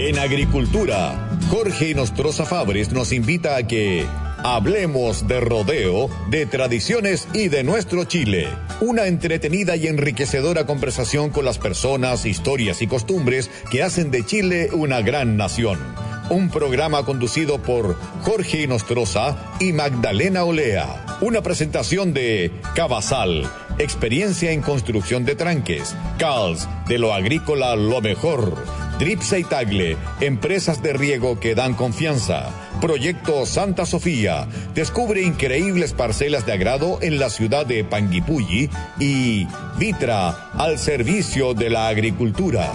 En agricultura, Jorge Inostroza Fabres nos invita a que hablemos de rodeo, de tradiciones y de nuestro Chile. Una entretenida y enriquecedora conversación con las personas, historias y costumbres que hacen de Chile una gran nación. Un programa conducido por Jorge Inostroza y Magdalena Olea. Una presentación de Cavazal, experiencia en construcción de tranques. CALS, de lo agrícola lo mejor. Dripsa y Tagle, empresas de riego que dan confianza. Proyecto Santa Sofía, descubre increíbles parcelas de agrado en la ciudad de Panguipulli. Y Vitra, al servicio de la agricultura.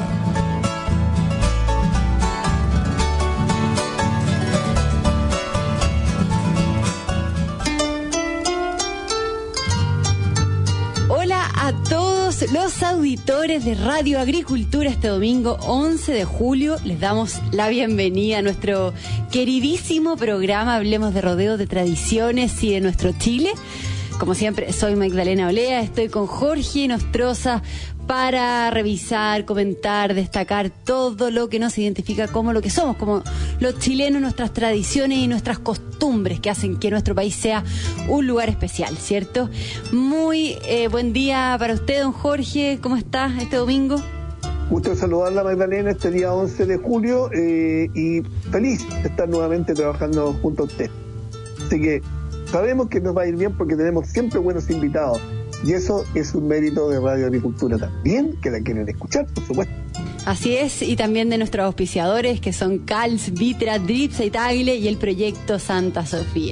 A todos los auditores de Radio Agricultura, este domingo 11 de julio les damos la bienvenida a nuestro queridísimo programa Hablemos de Rodeo, de Tradiciones y de nuestro Chile. Como siempre, soy Magdalena Olea, estoy con Jorge Inostroza para revisar, comentar, destacar todo lo que nos identifica como lo que somos, como los chilenos, nuestras tradiciones y nuestras costumbres que hacen que nuestro país sea un lugar especial, ¿cierto? Muy buen día para usted, don Jorge. ¿Cómo está este domingo? Gusto saludarla, Magdalena, este día 11 de julio y feliz de estar nuevamente trabajando junto a usted. Así que sabemos que nos va a ir bien porque tenemos siempre buenos invitados. Y eso es un mérito de Radio Agricultura también, que la quieren escuchar, por supuesto. Así es, y también de nuestros auspiciadores, que son CALS, Vitra, Dripsa y Tagle y el proyecto Santa Sofía.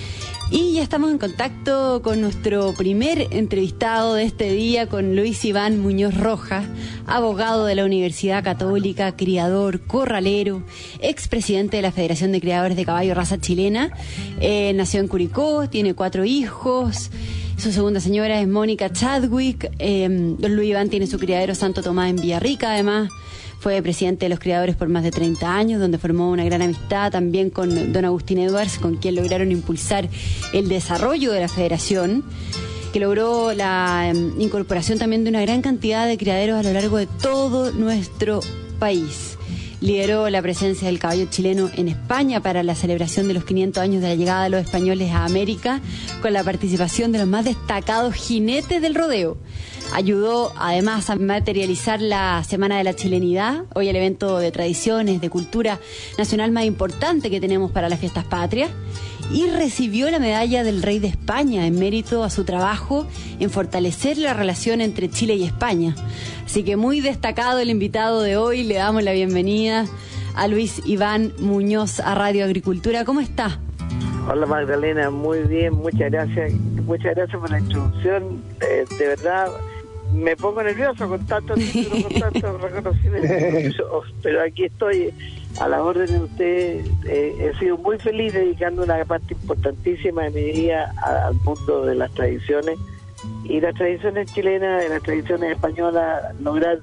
Y ya estamos en contacto con nuestro primer entrevistado de este día, con Luis Iván Muñoz Rojas, abogado de la Universidad Católica, criador, corralero, expresidente de la Federación de Criadores de Caballo Raza Chilena. Nació en Curicó, tiene 4 hijos. Su segunda señora es Mónica Chadwick. Don Luis Iván tiene su criadero Santo Tomás en Villarrica, además. Fue presidente de los criadores por más de 30 años, donde formó una gran amistad también con don Agustín Edwards, con quien lograron impulsar el desarrollo de la federación, que logró la incorporación también de una gran cantidad de criaderos a lo largo de todo nuestro país. Lideró la presencia del caballo chileno en España para la celebración de los 500 años de la llegada de los españoles a América, con la participación de los más destacados jinetes del rodeo. Ayudó además a materializar la Semana de la Chilenidad, hoy el evento de tradiciones, de cultura nacional más importante que tenemos para las fiestas patrias, y recibió la medalla del Rey de España en mérito a su trabajo en fortalecer la relación entre Chile y España. Así que muy destacado el invitado de hoy, le damos la bienvenida a Luis Iván Muñoz a Radio Agricultura. ¿Cómo está? Hola Magdalena, muy bien, muchas gracias por la introducción, de verdad me pongo nervioso con tantos títulos, con tantos reconocimientos, pero aquí estoy a la orden de usted. He sido muy feliz dedicando una parte importantísima de mi vida al mundo de las tradiciones, y las tradiciones chilenas y las tradiciones españolas, lograr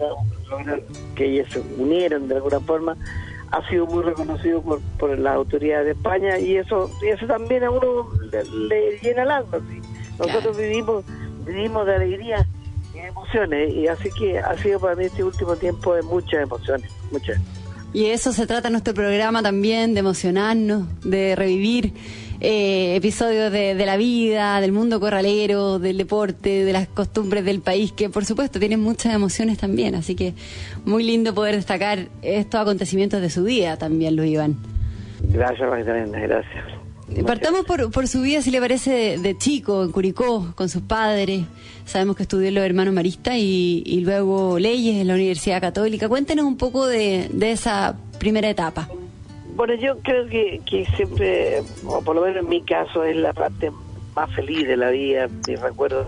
que ellas se unieran de alguna forma, ha sido muy reconocido por las autoridades de España, y eso también a uno le llena el alma. ¿Sí? Nosotros vivimos de alegría y emociones, y así que ha sido para mí este último tiempo de muchas emociones, muchas. Y de eso se trata nuestro programa también, de emocionarnos, de revivir episodios de la vida, del mundo corralero, del deporte, de las costumbres del país, que por supuesto tienen muchas emociones también, así que muy lindo poder destacar estos acontecimientos de su vida también, Luis Iván. Gracias, Magdalena, gracias. Partamos por su vida, si le parece, de chico, en Curicó, con sus padres. Sabemos que estudió en los hermanos maristas y luego leyes en la Universidad Católica. Cuéntenos un poco de esa primera etapa. Bueno, yo creo que siempre, o por lo menos en mi caso, es la parte más feliz de la vida. Me recuerdo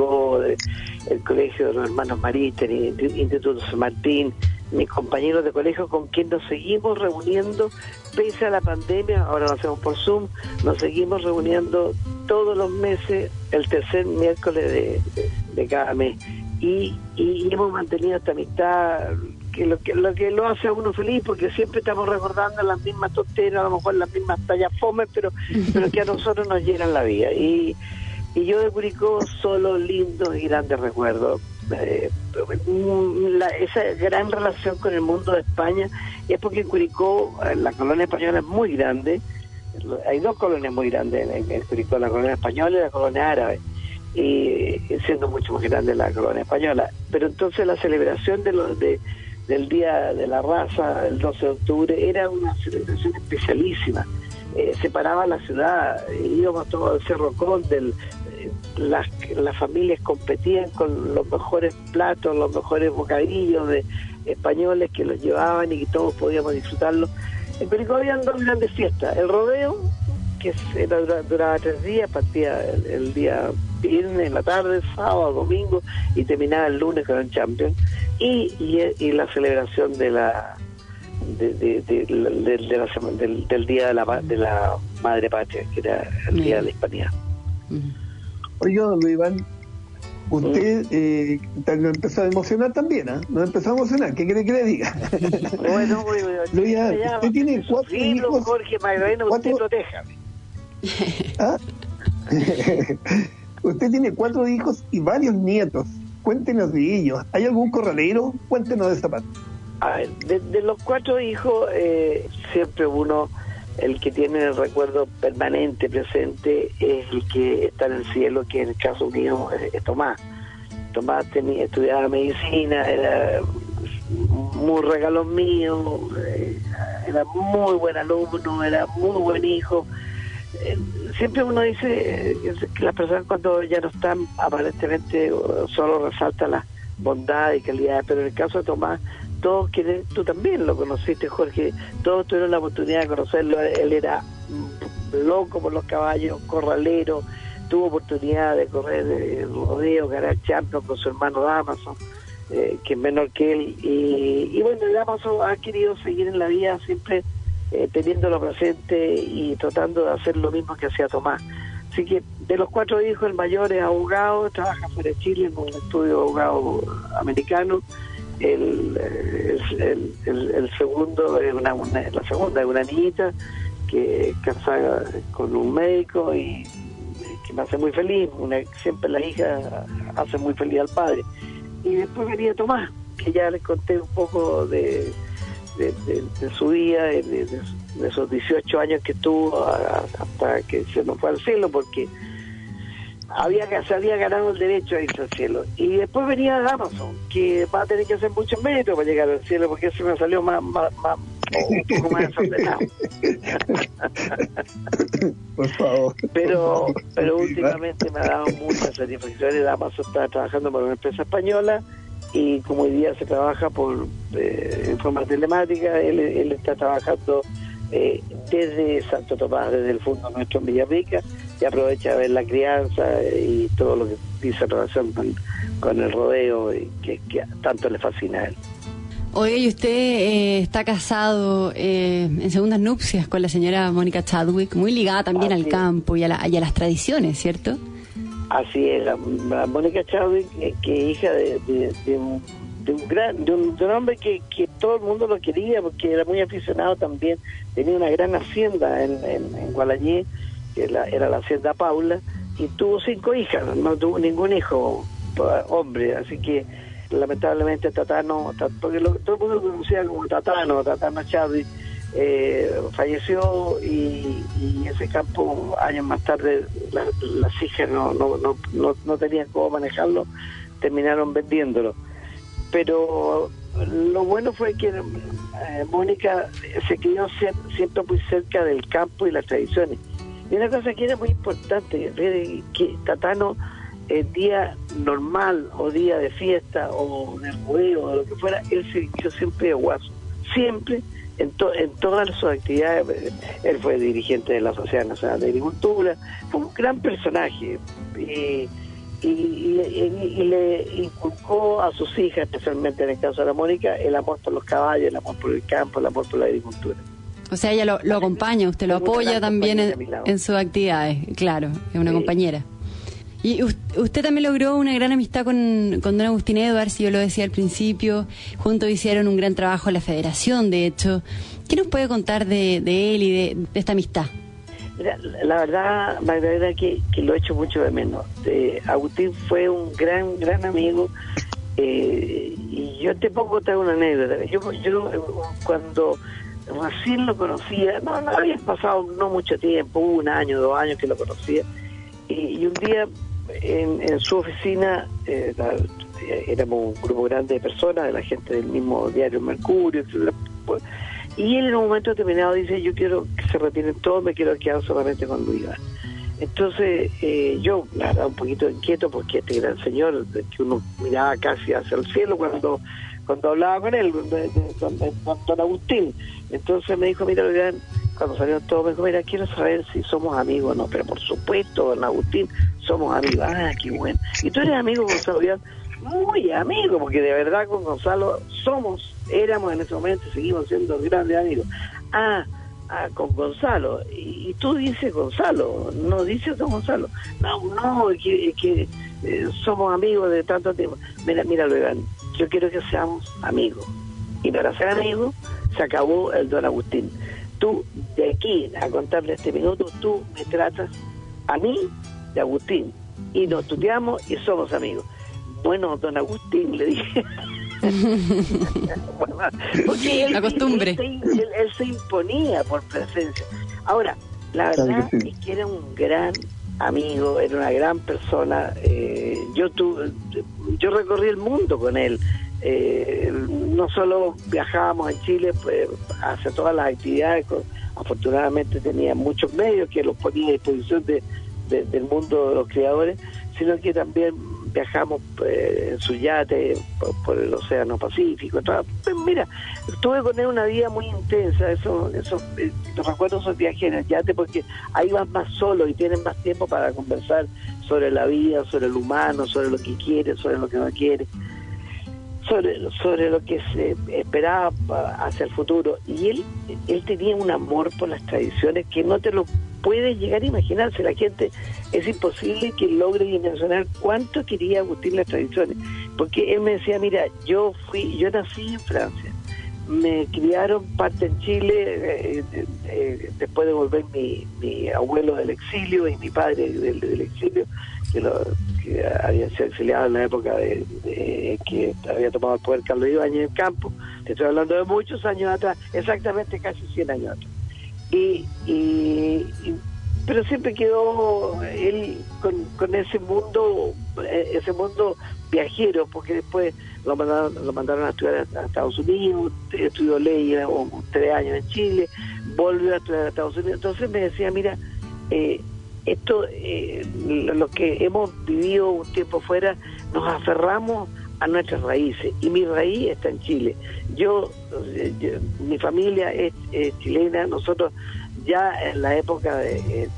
el colegio de los hermanos maristas, el Instituto San Martín, mis compañeros de colegio con quien nos seguimos reuniendo pese a la pandemia. Ahora lo hacemos por Zoom, nos seguimos reuniendo todos los meses, el tercer miércoles de cada mes, y hemos mantenido esta amistad, lo que lo hace a uno feliz, porque siempre estamos recordando las mismas tonteras, a lo mejor las mismas tallas fome, pero que a nosotros nos llenan la vida. Y yo de Curicó solo lindos y grandes recuerdos. esa gran relación con el mundo de España es porque en Curicó la colonia española es muy grande. Hay dos colonias muy grandes en Curicó, la colonia española y la colonia árabe, y siendo mucho más grande la colonia española. Pero entonces la celebración del Día de la Raza, el 12 de octubre, era una celebración especialísima. Separaba la ciudad, íbamos todos al Cerro Conde, las familias competían con los mejores platos, los mejores bocadillos de españoles que los llevaban y que todos podíamos disfrutarlo. En Curicó habían dos grandes fiestas: el rodeo, que duraba 3 días, partía el día viernes en la tarde, sábado, domingo, y terminaba el lunes con el Champion, y la celebración del Día de la Madre Patria, que era el Día de la Hispanidad. Oiga, don Luis Iván, usted nos empezó a emocionar también, ¿ah? Nos empezó a emocionar. ¿Qué quiere que le diga? Bueno, Luis Iván, usted tiene 4 hijos. Jorge Magdalena, usted protéjame. ¿Ah? Usted tiene 4 hijos y varios nietos. Cuéntenos de ellos. ¿Hay algún corralero? Cuéntenos de esa parte. A ver, de los 4 hijos, siempre uno, el que tiene el recuerdo permanente, presente, es el que está en el cielo, que en el caso mío es Tomás. Tomás estudiaba medicina, era muy regalón mío, era muy buen alumno, era muy buen hijo. Siempre uno dice que las personas cuando ya no están, aparentemente solo resaltan las bondades y calidades, pero en el caso de Tomás, todos quieren, tú también lo conociste, Jorge, todos tuvieron la oportunidad de conocerlo. Él era loco por los caballos, corralero, tuvo oportunidad de correr el rodeo, ganar Champions con su hermano Damaso, que es menor que él, y bueno, Damaso ha querido seguir en la vida siempre teniéndolo presente y tratando de hacer lo mismo que hacía Tomás. Así que de los 4 hijos, el mayor es abogado, trabaja fuera de Chile en un estudio de abogado americano. El segundo es la segunda es una niñita que es casada con un médico y que me hace muy feliz. Siempre la hija hace muy feliz al padre. Y después venía Tomás, que ya les conté un poco de su vida, de esos 18 años que tuvo hasta que se nos fue al cielo, porque se había ganado el derecho a irse al cielo. Y después venía Damaso, que va a tener que hacer muchos méritos para llegar al cielo, porque eso me salió un poco más desordenado. Por favor. Pero últimamente me ha dado muchas satisfacciones. Damaso está trabajando por una empresa española, y como hoy día se trabaja en forma telemática, él está trabajando desde Santo Tomás, desde el fondo nuestro en Villarrica, y aprovecha de ver la crianza y todo lo que dice en relación con el rodeo, que tanto le fascina a él. Oye, y usted está casado en segundas nupcias con la señora Mónica Chadwick, muy ligada también al campo y a las tradiciones, ¿cierto? Así es, la Mónica Chadwick, que hija de un hombre que todo el mundo lo quería, porque era muy aficionado también. Tenía una gran hacienda en Gualañé, que era la hacienda Paula, y tuvo 5 hijas, no tuvo ningún hijo hombre, así que lamentablemente Tatano, porque todo el mundo lo conocía como Tatano Chadwick, falleció, y ese campo años más tarde las hijas no tenían cómo manejarlo, terminaron vendiéndolo. Pero lo bueno fue que Mónica se crió siempre muy cerca del campo y las tradiciones. Y una cosa que era muy importante, que Tatano, el día normal o día de fiesta o de rodeo o de lo que fuera, él se vistió siempre de guaso, siempre, en todas sus actividades. Él fue dirigente de la Sociedad Nacional de Agricultura, fue un gran personaje, y le inculcó a sus hijas, especialmente en el caso de la Mónica, el amor por los caballos, el amor por el campo, el amor por la agricultura. O sea, ella lo acompaña, usted lo apoya también en sus actividades, claro, es una compañera. Y usted también logró una gran amistad con don Agustín Edwards, yo lo decía al principio, juntos hicieron un gran trabajo en la federación, de hecho. ¿Qué nos puede contar de él y de esta amistad? Mira, la verdad, Magdalena, que lo echo mucho de menos. Agustín fue un gran amigo, Y yo te puedo contar una anécdota. Yo cuando recién lo conocía, no había pasado no mucho tiempo, 1 año, 2 años que lo conocía, y un día en su oficina, éramos un grupo grande de personas, de la gente del mismo diario Mercurio, etcétera, y él en un momento determinado dice: yo quiero que se retiren todos, me quiero quedar solamente con Luis Iván. Entonces yo, la verdad, un poquito inquieto, porque este gran señor, que uno miraba casi hacia el cielo cuando hablaba con él, con don Agustín. Entonces me dijo: mira, cuando salieron todos, me dijo: mira, quiero saber si somos amigos o no. Pero por supuesto, don Agustín, somos amigos. Ah, qué bueno. ¿Y tú eres amigo, Gonzalo? Muy amigo, porque de verdad con Gonzalo éramos en ese momento y seguimos siendo grandes amigos. Con Gonzalo. Y tú dices Gonzalo, no dices don Gonzalo. No, es que somos amigos de tanto tiempo. Mira, Iván, yo quiero que seamos amigos. Y para ser amigos se acabó el don Agustín. Tú, de aquí a contarle este minuto, tú me tratas a mí de Agustín. Y nos tuteamos y somos amigos. Bueno, don Agustín, le dije. Bueno, porque la costumbre. Él se imponía por presencia. Ahora, la verdad es que era un gran amigo, era una gran persona. Yo recorrí el mundo con él. No solo viajábamos en Chile, pues, hacia todas las actividades. Afortunadamente tenía muchos medios que los ponía a disposición del mundo de los criadores, sino que también viajamos en su yate por el Océano Pacífico. Pues mira, tuve con él una vida muy intensa. Eso recuerdo esos viajes en el yate, porque ahí vas más solo y tienes más tiempo para conversar sobre la vida, sobre el humano, sobre lo que quiere, sobre lo que no quiere, sobre lo que se esperaba hacia el futuro. Y él tenía un amor por las tradiciones que no te lo puedes llegar a imaginarse. La gente, es imposible que logre dimensionar cuánto quería Agustín las tradiciones, porque él me decía: mira, yo nací en Francia, me criaron parte en Chile, después de volver mi abuelo del exilio y mi padre del exilio, que habían sido exiliados en la época de que había tomado el poder Carlos Ibáñez en el campo. Te estoy hablando de muchos años atrás, exactamente casi 100 años atrás. Pero siempre quedó él con ese mundo viajero, porque después lo mandaron a estudiar a Estados Unidos, estudió ley 3 años en Chile, volvió a estudiar a Estados Unidos. Entonces me decía: mira, los que hemos vivido un tiempo fuera, nos aferramos a nuestras raíces, y mi raíz está en Chile. Mi familia es chilena. Nosotros ya en la época del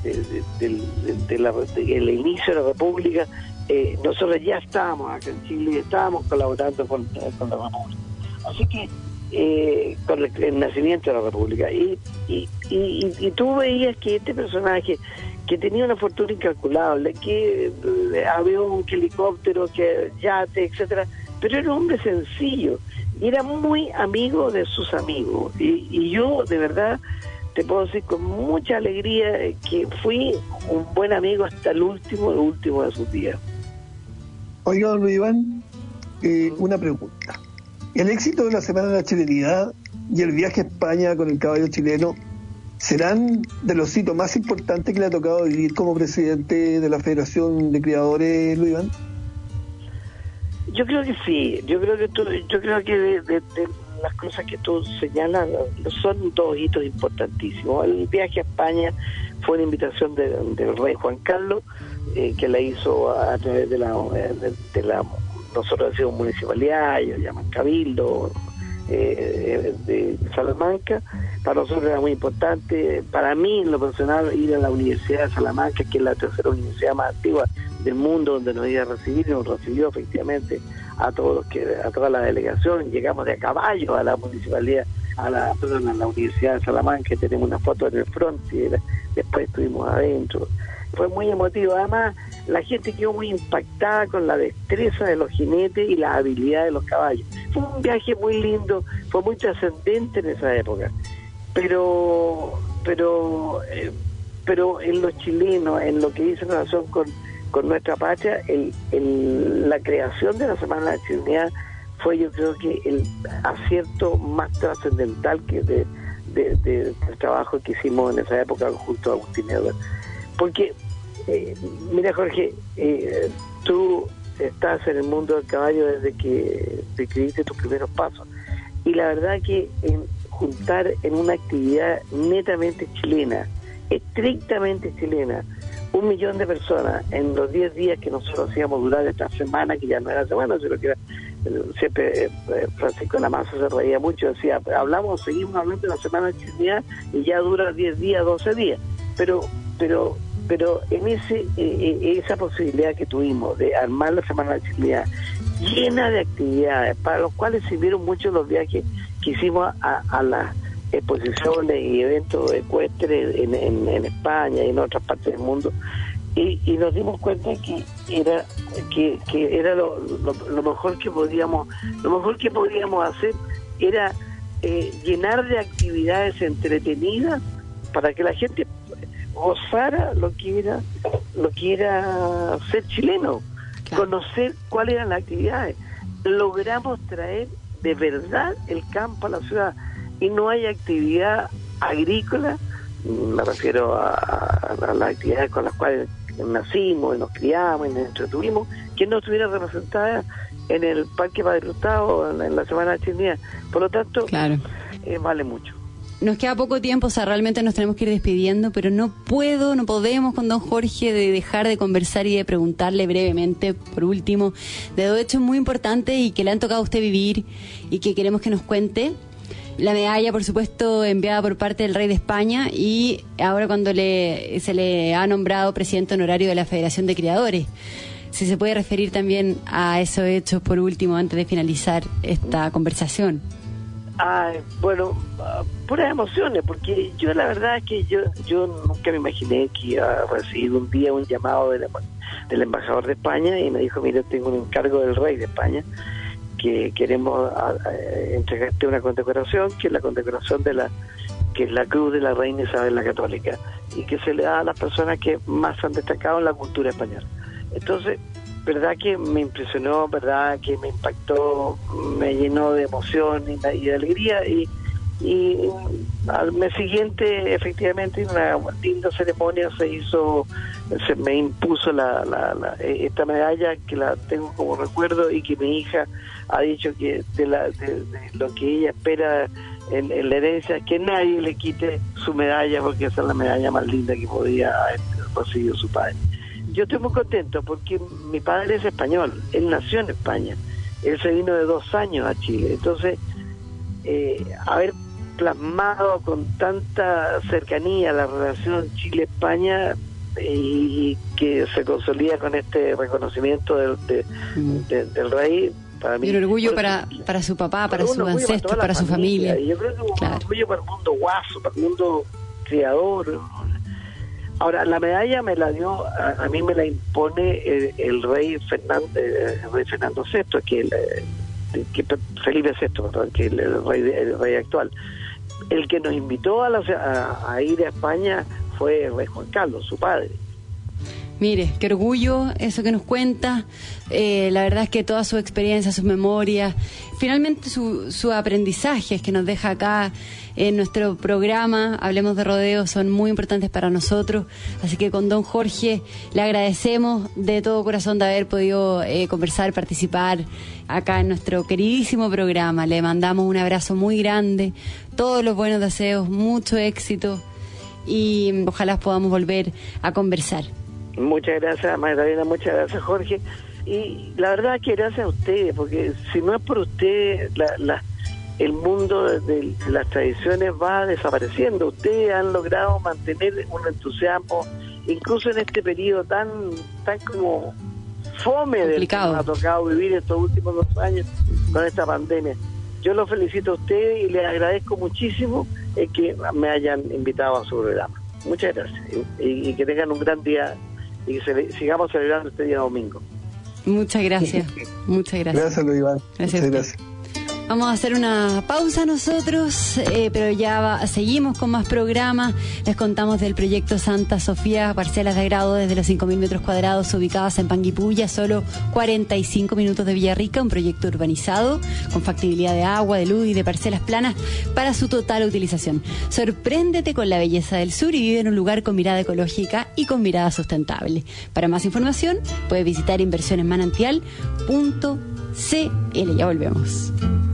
inicio de la República, nosotros ya estábamos acá en Chile y estábamos colaborando con la República. Así que con el nacimiento de la República, y tú veías que este personaje, que tenía una fortuna incalculable, que avión, que helicóptero, que yate, etcétera, pero era un hombre sencillo y era muy amigo de sus amigos, y yo de verdad te puedo decir con mucha alegría que fui un buen amigo hasta el último de sus días. Oiga, don Luis Iván, una pregunta. El éxito de la Semana de la Chilenidad y el viaje a España con el caballo chileno serán de los hitos más importantes que le ha tocado vivir como presidente de la Federación de Criadores, Luis Iván. Yo creo que sí. Yo creo que de las cosas que tú señalas son 2 hitos importantísimos. El viaje a España fue una invitación del rey Juan Carlos, que la hizo a través de la nosotros decimos municipalidad, ellos llaman cabildo, de Salamanca. Para nosotros era muy importante. Para mí, en lo personal, ir a la Universidad de Salamanca, que es la tercera universidad más antigua del mundo, donde nos iba a recibir, y nos recibió efectivamente a toda la delegación. Llegamos de a caballo a la municipalidad, a la Universidad de Salamanca. Tenemos una foto en el front y después estuvimos adentro. Fue muy emotivo. Además, la gente quedó muy impactada con la destreza de los jinetes y la habilidad de los caballos. Fue un viaje muy lindo, fue muy trascendente en esa época. Pero en los chilenos, en lo que dice en relación con con nuestra patria. La creación de la Semana de la Chilenidad fue, yo creo que el acierto más trascendental que del trabajo que hicimos en esa época junto a Agustín Edwards. Porque, mira Jorge, tú estás en el mundo del caballo desde que diste tus primeros pasos, y la verdad que juntar en una actividad netamente chilena, estrictamente chilena, 1 millón de personas en los 10 días que nosotros hacíamos durar esta semana, que ya no era semana, sino que era, siempre Francisco Lamanza se reía mucho, decía, seguimos hablando de la Semana de Chilenidad y ya dura 10 días, 12 días, pero en esa posibilidad que tuvimos de armar la Semana de Chilenidad llena de actividades, para los cuales sirvieron mucho los viajes que hicimos a las exposiciones y eventos ecuestres en España y en otras partes del mundo, y nos dimos cuenta que era lo mejor que podíamos hacer era llenar de actividades entretenidas para que la gente gozara lo que era ser chileno, claro. Conocer cuáles eran las actividades. Logramos traer de verdad el campo a la ciudad, y no hay actividad agrícola, me refiero a las actividades con las cuales nacimos y nos criamos y nos entretuvimos, que no estuviera representada en el Parque Padre Hurtado en la Semana de Chilenidad. Por lo tanto, claro, vale mucho. Nos queda poco tiempo, o sea, realmente nos tenemos que ir despidiendo, pero no podemos con don Jorge de dejar de conversar y de preguntarle brevemente, por último, de 2 hechos muy importantes y que le han tocado a usted vivir y que queremos que nos cuente. La medalla, por supuesto, enviada por parte del Rey de España, y ahora cuando se le ha nombrado presidente honorario de la Federación de Criadores. Si se puede referir también a esos hechos, por último, antes de finalizar esta conversación. Bueno, puras emociones, porque yo la verdad es que yo nunca me imaginé que iba a recibir un día un llamado del embajador de España, y me dijo, mira, tengo un encargo del Rey de España, que queremos entregarte una condecoración, que es la condecoración que es la Cruz de la Reina Isabel la Católica, y que se le da a las personas que más han destacado en la cultura española. Entonces, verdad que me impresionó, verdad que me impactó, me llenó de emoción y de alegría, y al mes siguiente, efectivamente, en una linda ceremonia se me impuso esta medalla, que la tengo como recuerdo, y que mi hija ha dicho que de lo que ella espera en la herencia, que nadie le quite su medalla, porque esa es la medalla más linda que podía haber recibido su padre. Yo estoy muy contento porque mi padre es español, él nació en España, él se vino de 2 años a Chile, entonces haber plasmado con tanta cercanía la relación Chile-España, y que se consolida con este reconocimiento del Rey, para mí. Y un orgullo para su papá, para sus ancestros, para su familia. Y yo creo que un orgullo para el mundo guaso, para el mundo criador. Ahora, la medalla me la dio, a mí me la impone el rey Fernando VI, que Felipe VI, perdón, que el rey actual. El que nos invitó a ir a España fue el rey Juan Carlos, su padre. Mire, qué orgullo eso que nos cuenta. La verdad es que toda su experiencia, sus memorias, finalmente sus aprendizajes que nos deja acá en nuestro programa Hablemos de Rodeo, son muy importantes para nosotros. Así que con don Jorge le agradecemos de todo corazón de haber podido conversar, participar acá en nuestro queridísimo programa. Le mandamos un abrazo muy grande, todos los buenos deseos, mucho éxito, y ojalá podamos volver a conversar. Muchas gracias, Magdalena, muchas gracias, Jorge. Y la verdad es que gracias a ustedes, porque si no es por ustedes, el mundo de las tradiciones va desapareciendo. Ustedes han logrado mantener un entusiasmo, incluso en este periodo tan como fome del que nos ha tocado vivir estos últimos 2 años con esta pandemia. Yo los felicito a ustedes y les agradezco muchísimo que me hayan invitado a su programa. Muchas gracias, y que tengan un gran día, y que sigamos celebrando este día domingo. Muchas gracias. Muchas gracias. Gracias, Luis Iván. Gracias. Muchas gracias. Vamos a hacer una pausa nosotros, pero ya seguimos con más programas. Les contamos del proyecto Santa Sofía, parcelas de agrado desde los 5.000 metros cuadrados ubicadas en Panguipulli, solo 45 minutos de Villarrica, un proyecto urbanizado con factibilidad de agua, de luz y de parcelas planas para su total utilización. Sorpréndete con la belleza del sur y vive en un lugar con mirada ecológica y con mirada sustentable. Para más información, puedes visitar inversionesmanantial.cl. Ya volvemos.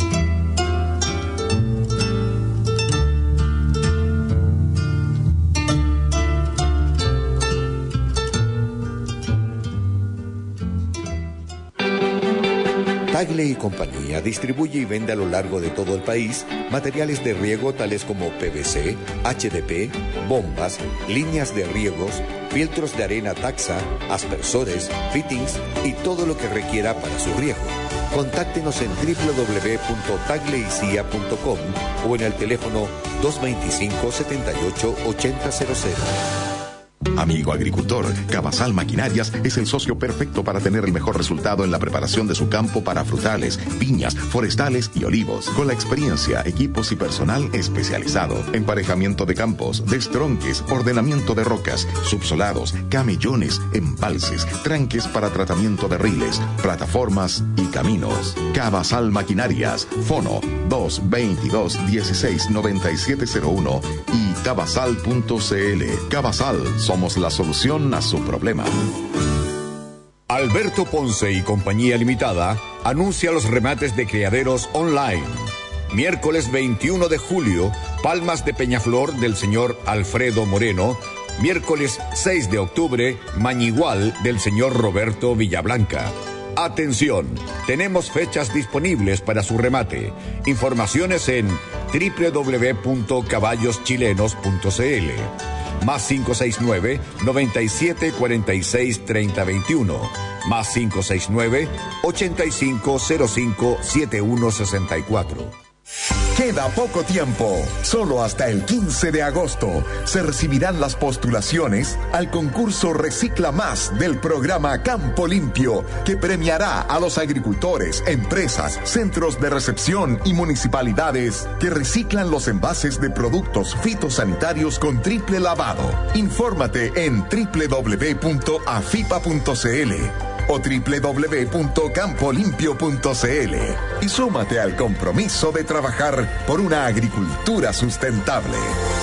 Tagle y Compañía distribuye y vende a lo largo de todo el país materiales de riego tales como PVC, HDP, bombas, líneas de riegos, filtros de arena Taxa, aspersores, fittings y todo lo que requiera para su riego. Contáctenos en www.tagleicia.com o en el teléfono 225-78-8000. Amigo agricultor, Cabasal Maquinarias es el socio perfecto para tener el mejor resultado en la preparación de su campo para frutales, piñas, forestales y olivos. Con la experiencia, equipos y personal especializado. Emparejamiento de campos, destronques, ordenamiento de rocas, subsolados, camellones, embalses, tranques para tratamiento de riles, plataformas y caminos. Cabasal Maquinarias, Fono 222-169701 y cabasal.cl. Cabasal, somos la solución a su problema. Alberto Ponce y Compañía Limitada anuncia los remates de criaderos online. Miércoles 21 de julio, Palmas de Peñaflor del señor Alfredo Moreno. Miércoles 6 de octubre, Mañigual del señor Roberto Villablanca. Atención, tenemos fechas disponibles para su remate. Informaciones en www.caballoschilenos.cl. Más 569-9746-3021. Más 569-8505-7164. Queda poco tiempo. Solo hasta el 15 de agosto se recibirán las postulaciones al concurso Recicla Más del programa Campo Limpio, que premiará a los agricultores, empresas, centros de recepción y municipalidades que reciclan los envases de productos fitosanitarios con triple lavado. Infórmate en www.afipa.cl o www.campolimpio.cl y súmate al compromiso de trabajar por una agricultura sustentable.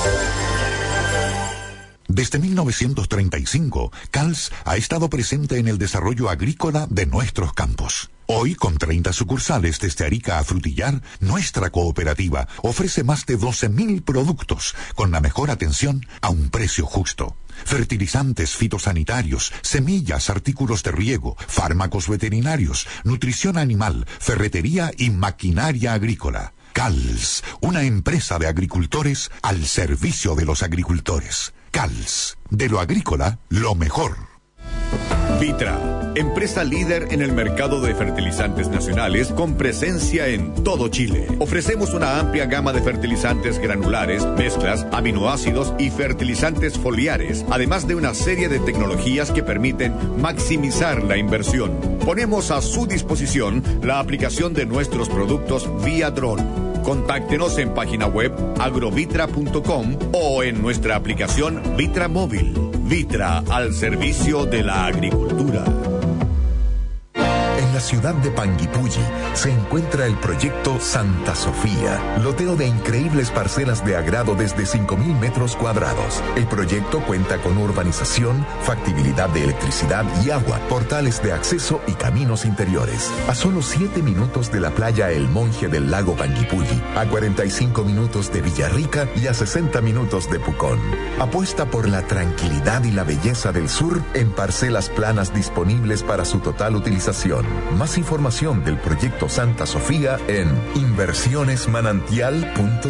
Desde 1935, CALS ha estado presente en el desarrollo agrícola de nuestros campos. Hoy, con 30 sucursales desde Arica a Frutillar, nuestra cooperativa ofrece más de 12.000 productos con la mejor atención a un precio justo. Fertilizantes fitosanitarios, semillas, artículos de riego, fármacos veterinarios, nutrición animal, ferretería y maquinaria agrícola. CALS, una empresa de agricultores al servicio de los agricultores. CALS, de lo agrícola, lo mejor. Vitra, empresa líder en el mercado de fertilizantes nacionales con presencia en todo Chile. Ofrecemos una amplia gama de fertilizantes granulares, mezclas, aminoácidos y fertilizantes foliares, además de una serie de tecnologías que permiten maximizar la inversión. Ponemos a su disposición la aplicación de nuestros productos vía dron. Contáctenos en página web agrovitra.com o en nuestra aplicación Vitra Móvil. Vitra, al servicio de la agricultura. En la ciudad de Panguipulli se encuentra el proyecto Santa Sofía, loteo de increíbles parcelas de agrado desde 5.000 metros cuadrados. El proyecto cuenta con urbanización, factibilidad de electricidad y agua, portales de acceso y caminos interiores. A solo 7 minutos de la playa El Monje del lago Panguipulli, a 45 minutos de Villarrica y a 60 minutos de Pucón. Apuesta por la tranquilidad y la belleza del sur en parcelas planas disponibles para su total utilización. Más información del proyecto Santa Sofía en inversionesmanantial.cl.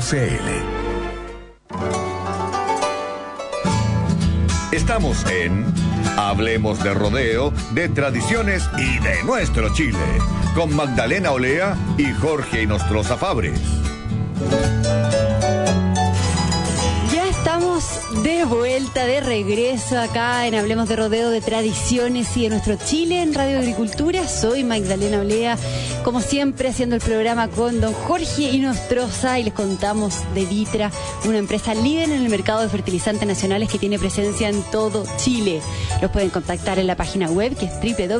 Estamos en Hablemos de Rodeo, de tradiciones y de nuestro Chile, con Magdalena Olea y Jorge Nostroza Fabres. Ya estamos estamos de vuelta, de regreso acá en Hablemos de Rodeo, de tradiciones y de nuestro Chile en Radio Agricultura. Soy Magdalena Olea, como siempre haciendo el programa con don Jorge Inostroza, y les contamos de Vitra, una empresa líder en el mercado de fertilizantes nacionales que tiene presencia en todo Chile. Los pueden contactar en la página web, que es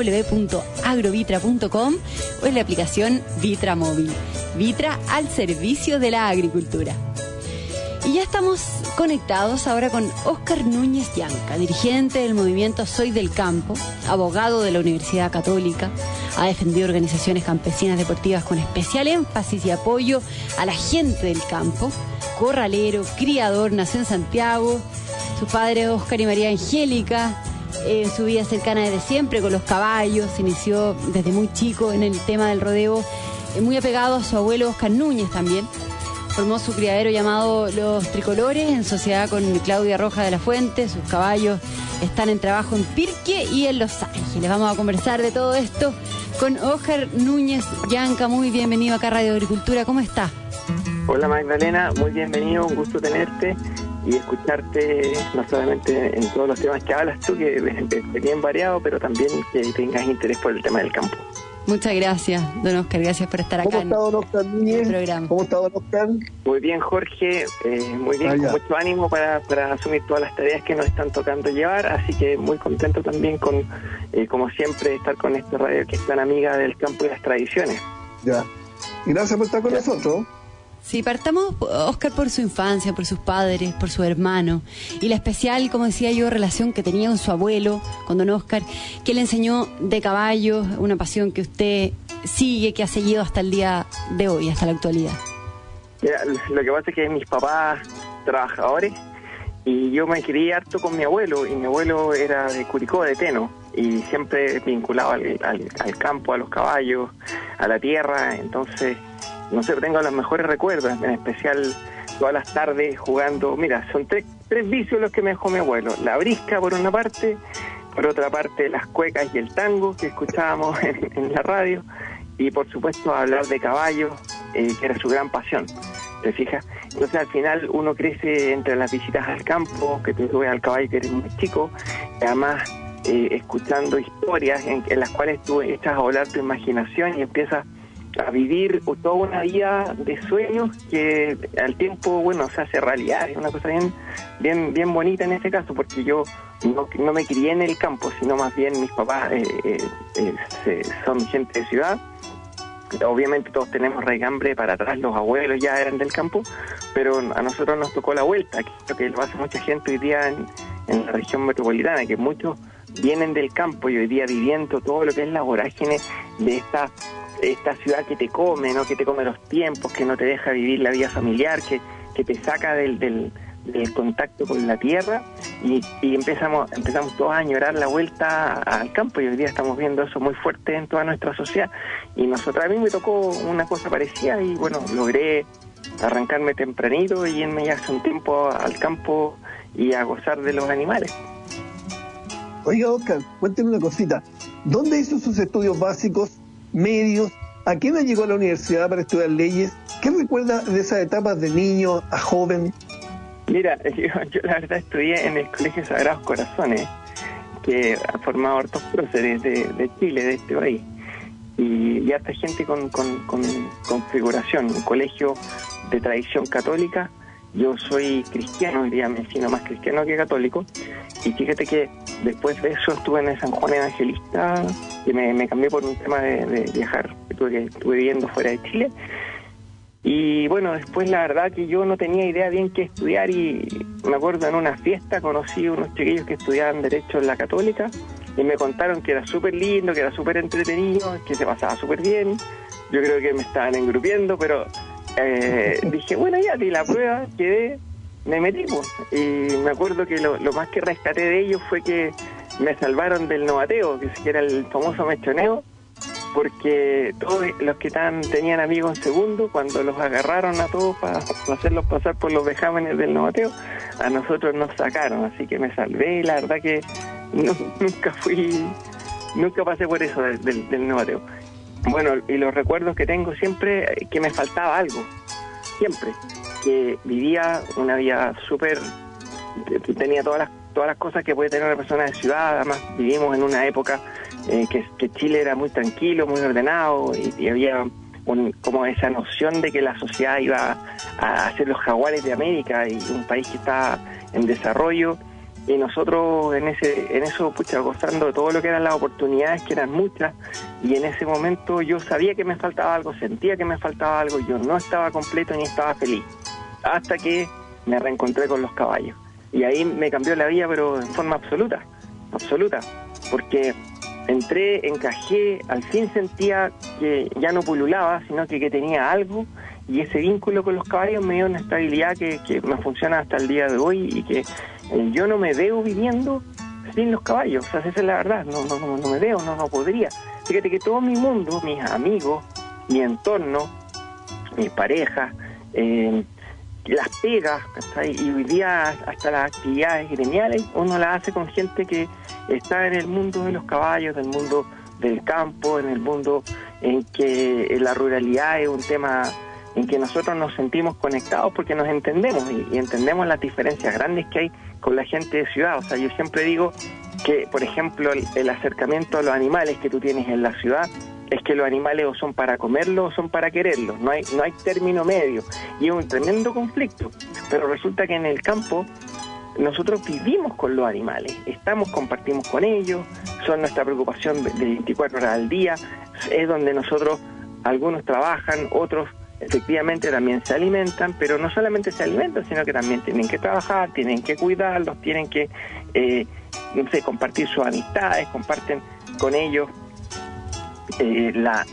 www.agrovitra.com, o en la aplicación Vitra Móvil. Vitra al servicio de la agricultura. Y ya estamos conectados ahora con Óscar Núñez Llanca, dirigente del movimiento Soy del Campo, abogado de la Universidad Católica. Ha defendido organizaciones campesinas deportivas con especial énfasis y apoyo a la gente del campo. Corralero, criador, nació en Santiago. Sus padres, Óscar y María Angélica, su vida cercana desde siempre con los caballos. Se inició desde muy chico en el tema del rodeo, muy apegado a su abuelo Óscar Núñez también. Formó su criadero llamado Los Tricolores en sociedad con Claudia Roja de la Fuente. Sus caballos están en trabajo en Pirque y en Los Ángeles. Vamos a conversar de todo esto con Óscar Núñez Llanca. Muy bienvenido acá a Radio Agricultura. ¿Cómo está? Hola Magdalena, muy bienvenido, un gusto tenerte y escucharte no solamente en todos los temas que hablas tú, que es bien variado, pero también que tengas interés por el tema del campo. Muchas gracias, don Óscar, gracias por estar acá en el programa. ¿Cómo está, don Óscar? Muy bien, Jorge, muy bien, con mucho ánimo para asumir todas las tareas que nos están tocando llevar, así que muy contento también con, como siempre, estar con esta radio que es tan amiga del campo y las tradiciones. Ya, gracias por estar con nosotros. Sí, partamos, Óscar, por su infancia, por sus padres, por su hermano, y la especial, como decía yo, relación que tenía con su abuelo, con don Óscar, que le enseñó de caballos, una pasión que usted sigue, que ha seguido hasta el día de hoy, hasta la actualidad. Mira, lo que pasa es que mis papás trabajadores, y yo me crié harto con mi abuelo, y mi abuelo era de Curicó, de Teno, y siempre vinculado al campo, a los caballos, a la tierra. Entonces, no sé, tengo los mejores recuerdos, en especial todas las tardes jugando. Mira, son tres vicios los que me dejó mi abuelo: la brisca por una parte, por otra parte las cuecas y el tango que escuchábamos en la radio, y por supuesto hablar de caballos, que era su gran pasión, ¿te fijas? Entonces al final uno crece entre las visitas al campo, que te subes al caballo que eres muy chico, y además escuchando historias en las cuales tú echas a volar tu imaginación y empiezas a vivir toda una vida de sueños que al tiempo, bueno, se hace realidad. Es una cosa bien bonita en ese caso, porque yo no me crié en el campo, sino más bien mis papás son gente de ciudad. Obviamente todos tenemos raigambre para atrás, los abuelos ya eran del campo, pero a nosotros nos tocó la vuelta, que es lo que lo hace mucha gente hoy día en la región metropolitana, que muchos vienen del campo y hoy día viviendo todo lo que es la vorágine de esta ciudad que te come, ¿no? Que te come los tiempos, que no te deja vivir la vida familiar, que te saca del contacto con la tierra, y empezamos todos a añorar la vuelta al campo, y hoy día estamos viendo eso muy fuerte en toda nuestra sociedad. Y a mí me tocó una cosa parecida, y bueno, logré arrancarme tempranito y irme ya hace un tiempo al campo y a gozar de los animales. Oiga, Óscar, cuénteme una cosita. ¿Dónde hizo sus estudios básicos, medios? ¿A qué edad llegó a la universidad para estudiar leyes? ¿Qué recuerda de esas etapas de niño a joven? Mira, yo la verdad estudié en el Colegio Sagrados Corazones, que ha formado hartos próceres de Chile, de este país, y harta gente con configuración, un colegio de tradición católica. Yo soy cristiano, diría, me ensino más cristiano que católico, y fíjate que después de eso estuve en el San Juan Evangelista, que me cambié por un tema de viajar, estuve viviendo fuera de Chile. Y bueno, después la verdad que yo no tenía idea bien qué estudiar, y me acuerdo en una fiesta conocí a unos chiquillos que estudiaban Derecho en la Católica, y me contaron que era súper lindo, que era súper entretenido, que se pasaba súper bien. Yo creo que me estaban engrupiendo, pero dije, bueno, ya di la prueba, quedé, me metí, pues. Y me acuerdo que lo más que rescaté de ellos fue que me salvaron del novateo, que era el famoso mechoneo, porque todos los que tenían amigos en segundo, cuando los agarraron a todos para hacerlos pasar por los vejámenes del novateo, a nosotros nos sacaron, así que me salvé, y la verdad que nunca pasé por eso del novateo. Bueno, y los recuerdos que tengo siempre, que me faltaba algo, siempre, que vivía una vida súper tenía todas las cosas que puede tener una persona de ciudad. Además vivimos en una época que Chile era muy tranquilo, muy ordenado, y había como esa noción de que la sociedad iba a ser los jaguares de América, y un país que está en desarrollo, y nosotros en eso gozando de todo lo que eran las oportunidades, que eran muchas, y en ese momento yo sabía que me faltaba algo, sentía que me faltaba algo, yo no estaba completo ni estaba feliz, hasta que me reencontré con los caballos, y ahí me cambió la vida, pero en forma absoluta, porque entré, encajé, al fin sentía que ya no pululaba, sino que tenía algo, y ese vínculo con los caballos me dio una estabilidad que me funciona hasta el día de hoy, y que yo no me veo viviendo sin los caballos. O sea, esa es la verdad, no me veo, no podría. Fíjate que todo mi mundo, mis amigos, mi entorno, mis parejas, las pegas, y hoy día hasta las actividades gremiales, uno las hace con gente que está en el mundo de los caballos, del mundo del campo, en el mundo en que la ruralidad es un tema en que nosotros nos sentimos conectados porque nos entendemos y entendemos las diferencias grandes que hay con la gente de ciudad. O sea, yo siempre digo que, por ejemplo, el acercamiento a los animales que tú tienes en la ciudad es que los animales o son para comerlos o son para quererlos, no hay término medio, y es un tremendo conflicto. Pero resulta que en el campo nosotros vivimos con los animales, compartimos con ellos, son nuestra preocupación de 24 horas al día, es donde nosotros, algunos trabajan, otros efectivamente también se alimentan, pero no solamente se alimentan, sino que también tienen que trabajar, tienen que cuidarlos, tienen que compartir sus amistades, comparten con ellos la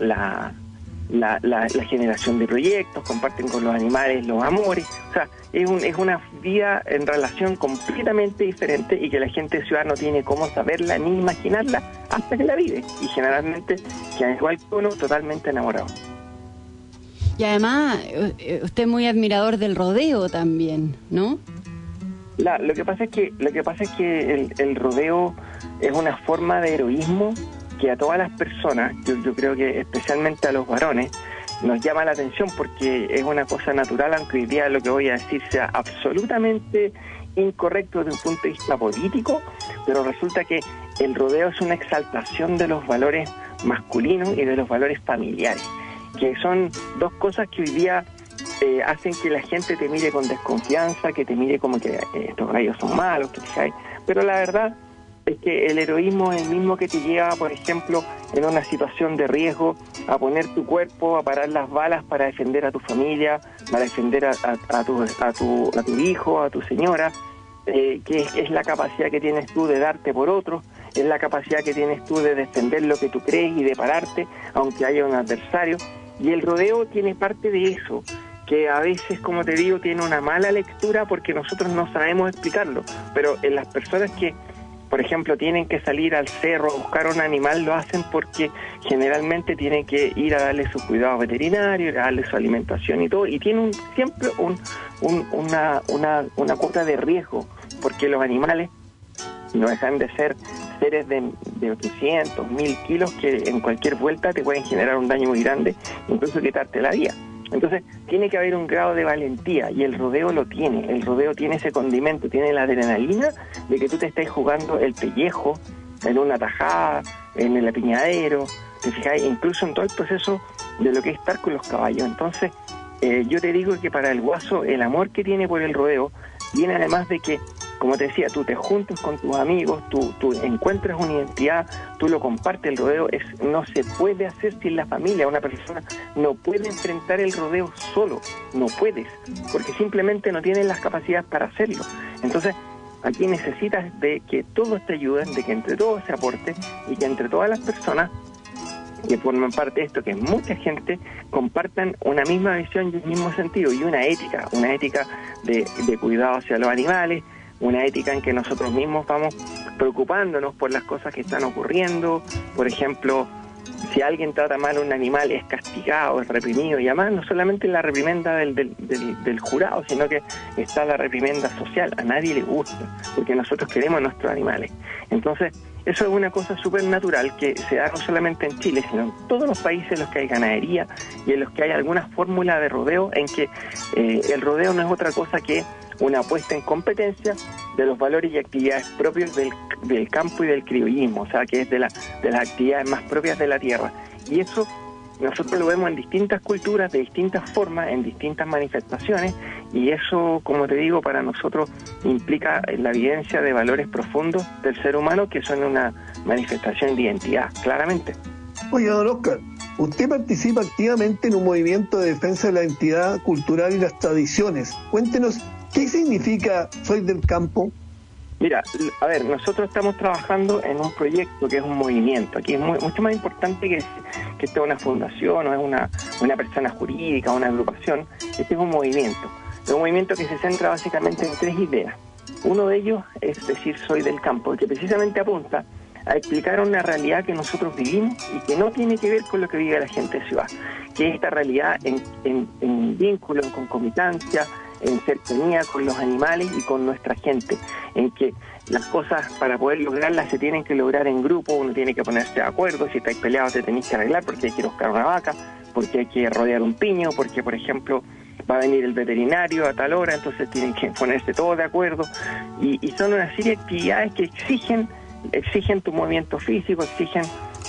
generación de proyectos, comparten con los animales los amores. O sea, es una vida en relación completamente diferente, y que la gente de ciudad no tiene cómo saberla ni imaginarla hasta que la vive, y generalmente queda igual que uno, totalmente enamorado. Y además, usted es muy admirador del rodeo también, ¿no? Lo que pasa es que el rodeo es una forma de heroísmo que a todas las personas, yo creo que especialmente a los varones, nos llama la atención, porque es una cosa natural, aunque hoy día lo que voy a decir sea absolutamente incorrecto desde un punto de vista político, pero resulta que el rodeo es una exaltación de los valores masculinos y de los valores familiares, que son dos cosas que hoy día hacen que la gente te mire con desconfianza, que te mire como que estos gallos son malos, pero la verdad es que el heroísmo es el mismo que te lleva, por ejemplo, en una situación de riesgo, a poner tu cuerpo, a parar las balas para defender a tu familia, para defender a tu hijo, a tu señora, que es la capacidad que tienes tú de darte por otros, es la capacidad que tienes tú de defender lo que tú crees y de pararte, aunque haya un adversario. Y el rodeo tiene parte de eso, que a veces, como te digo, tiene una mala lectura porque nosotros no sabemos explicarlo, pero en las personas que, por ejemplo, tienen que salir al cerro a buscar un animal, lo hacen porque generalmente tienen que ir a darle su cuidado veterinario, a darle su alimentación y todo, y tienen siempre una cuota de riesgo, porque los animales no dejan de ser seres de 800, 1000 kilos que en cualquier vuelta te pueden generar un daño muy grande, incluso quitarte la vida. Entonces tiene que haber un grado de valentía, y el rodeo lo tiene. El rodeo tiene ese condimento, tiene la adrenalina de que tú te estés jugando el pellejo en una tajada, en el apiñadero, te fijas, incluso en todo el proceso de lo que es estar con los caballos. Entonces yo te digo que para el guaso el amor que tiene por el rodeo viene además de que, como te decía, tú te juntas con tus amigos, tú encuentras una identidad, tú lo compartes. El rodeo no se puede hacer sin la familia. Una persona no puede enfrentar el rodeo solo, no puedes, porque simplemente no tienes las capacidades para hacerlo. Entonces, aquí necesitas de que todos te ayuden, de que entre todos se aporte, y que entre todas las personas que forman parte de esto, que mucha gente, compartan una misma visión y un mismo sentido, y una ética de cuidado hacia los animales, una ética en que nosotros mismos vamos preocupándonos por las cosas que están ocurriendo. Por ejemplo, si alguien trata mal a un animal, es castigado, es reprimido, y además no solamente la reprimenda del jurado, sino que está la reprimenda social. A nadie le gusta, porque nosotros queremos a nuestros animales. Entonces, eso es una cosa súper natural que se da no solamente en Chile, sino en todos los países en los que hay ganadería y en los que hay alguna fórmula de rodeo, en que el rodeo no es otra cosa que una puesta en competencia de los valores y actividades propios del campo y del criollismo, o sea, que es de las actividades más propias de la tierra. Y eso nosotros lo vemos en distintas culturas, de distintas formas, en distintas manifestaciones, y eso, como te digo, para nosotros implica la evidencia de valores profundos del ser humano que son una manifestación de identidad, claramente. Oye, don Oscar, usted participa activamente en un movimiento de defensa de la identidad cultural y las tradiciones. Cuéntenos, ¿qué significa Soy del Campo? Mira, a ver, nosotros estamos trabajando en un proyecto que es un movimiento. Aquí es mucho más importante que esto es una fundación o es una persona jurídica, una agrupación. Este es un movimiento. Es un movimiento que se centra básicamente en 3 ideas. Uno de ellos es decir Soy del Campo, que precisamente apunta a explicar una realidad que nosotros vivimos y que no tiene que ver con lo que vive la gente de ciudad, que es esta realidad en vínculo, en concomitancia, en cercanía con los animales y con nuestra gente, en que las cosas para poder lograrlas se tienen que lograr en grupo, uno tiene que ponerse de acuerdo, si estáis peleados te tenéis que arreglar porque hay que buscar una vaca, porque hay que rodear un piño, porque por ejemplo va a venir el veterinario a tal hora, entonces tienen que ponerse todos de acuerdo, y son una serie de actividades que exigen tu movimiento físico, exigen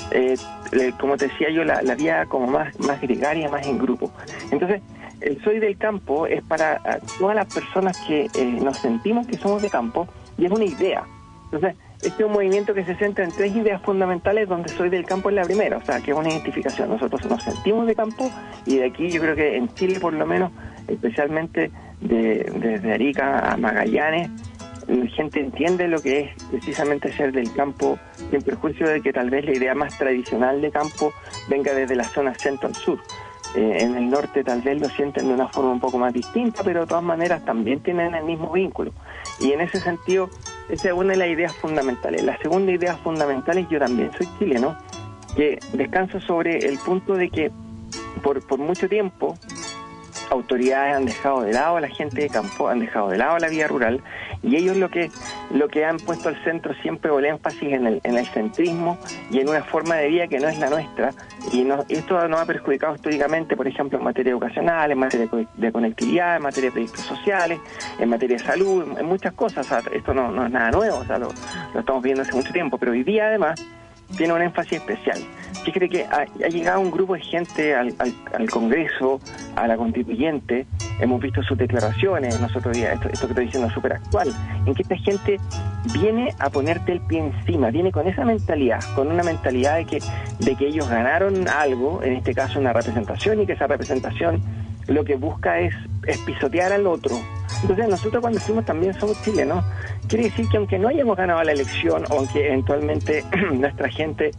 como te decía yo, la vida como más gregaria, más en grupo. Entonces el Soy del Campo es para todas las personas que nos sentimos que somos de campo, y es una idea. Entonces, este es un movimiento que se centra en 3 ideas fundamentales, donde Soy del Campo es la primera, o sea, que es una identificación. Nosotros nos sentimos de campo, y de aquí yo creo que en Chile, por lo menos, especialmente desde Arica a Magallanes, la gente entiende lo que es precisamente ser del campo, sin perjuicio de que tal vez la idea más tradicional de campo venga desde la zona centro al sur. En el norte tal vez lo sienten de una forma un poco más distinta, pero de todas maneras también tienen el mismo vínculo. Y en ese sentido, esa es una de las ideas fundamentales. La segunda idea fundamental es yo también soy chileno, que descansa sobre el punto de que por mucho tiempo autoridades han dejado de lado a la gente de campo, han dejado de lado la vida rural, y ellos lo que han puesto al centro siempre o el énfasis en el centrismo y en una forma de vida que no es la nuestra, y esto nos ha perjudicado históricamente, por ejemplo, en materia educacional, en materia de conectividad, en materia de proyectos sociales, en materia de salud, en muchas cosas. O sea, esto no es nada nuevo, o sea, lo estamos viendo hace mucho tiempo, pero hoy día además tiene un énfasis especial. Fíjate que ha llegado un grupo de gente al Congreso, a la Constituyente, hemos visto sus declaraciones, nosotros ya, esto que estoy diciendo es súper actual, en que esta gente viene a ponerte el pie encima, viene con esa mentalidad, con una mentalidad de que ellos ganaron algo, en este caso una representación, y que esa representación lo que busca es pisotear al otro. Entonces nosotros cuando decimos también somos chilenos, quiere decir que aunque no hayamos ganado la elección, o aunque eventualmente nuestra gente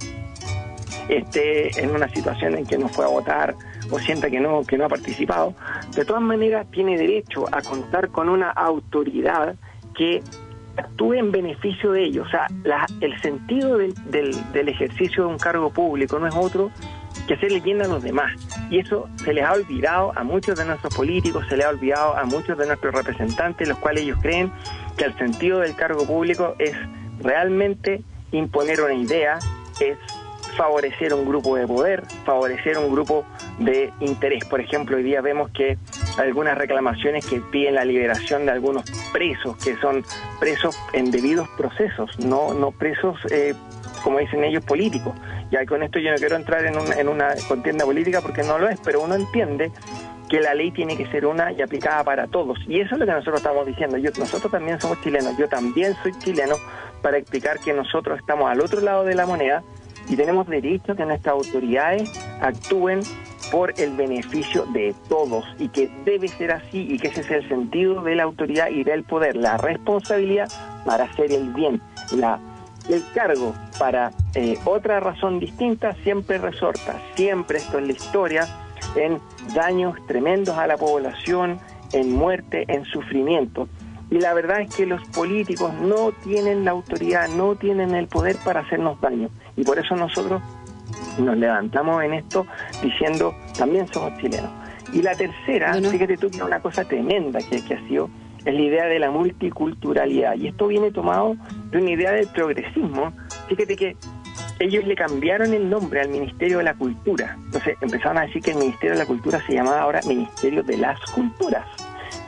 esté en una situación en que no fue a votar o sienta que no ha participado, de todas maneras tiene derecho a contar con una autoridad que actúe en beneficio de ellos. O sea, el sentido del ejercicio de un cargo público no es otro que hacerle bien a los demás, y eso se les ha olvidado a muchos de nuestros políticos, se les ha olvidado a muchos de nuestros representantes, los cuales ellos creen que el sentido del cargo público es realmente imponer una idea, es favorecer un grupo de poder, favorecer un grupo de interés. Por ejemplo, hoy día vemos que algunas reclamaciones que piden la liberación de algunos presos, que son presos en debidos procesos, no presos, como dicen ellos, políticos. Ya con esto yo no quiero entrar en una contienda política porque no lo es, pero uno entiende que la ley tiene que ser una y aplicada para todos. Y eso es lo que nosotros estamos diciendo. Nosotros también somos chilenos, yo también soy chileno, para explicar que nosotros estamos al otro lado de la moneda y tenemos derecho a que nuestras autoridades actúen por el beneficio de todos, y que debe ser así, y que ese es el sentido de la autoridad y del poder, la responsabilidad para hacer el bien. El cargo para otra razón distinta siempre resorta, siempre, esto en la historia, en daños tremendos a la población, en muerte, en sufrimiento. Y la verdad es que los políticos no tienen la autoridad, no tienen el poder para hacernos daño. Y por eso nosotros nos levantamos en esto diciendo, también somos chilenos. Y la tercera, fíjate tú, que es una cosa tremenda que ha sido, es la idea de la multiculturalidad. Y esto viene tomado de una idea del progresismo. Fíjate que ellos le cambiaron el nombre al Ministerio de la Cultura. Entonces empezaron a decir que el Ministerio de la Cultura se llamaba ahora Ministerio de las Culturas.